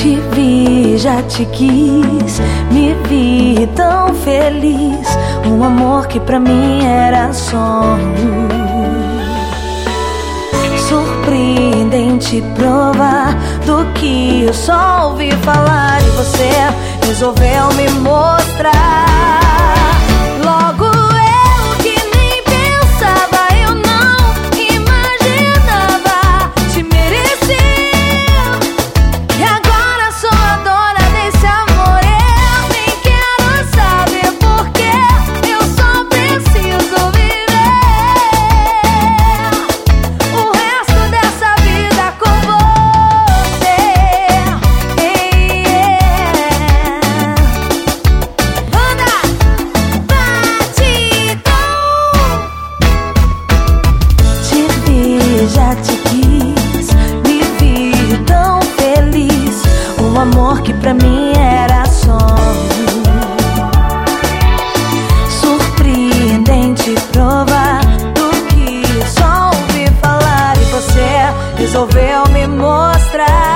Te vi, já te quis, me vi tão feliz. Um amor que pra mim era sonho. Surpreendente provar do que eu só ouvi falar. E você resolveu me mostrar. Logo eu que nem pensava, eu não imaginava te merecer. E agora sou a dona desse amor. Eu nem quero saber porquê, eu só preciso viver o resto dessa vida com você. Banda Batidão. Te vi, já te quis, me vi tão feliz. Um amor que pra mim era sonho. Surpreendente provar do que só ouvi falar. E você resolveu me mostrar.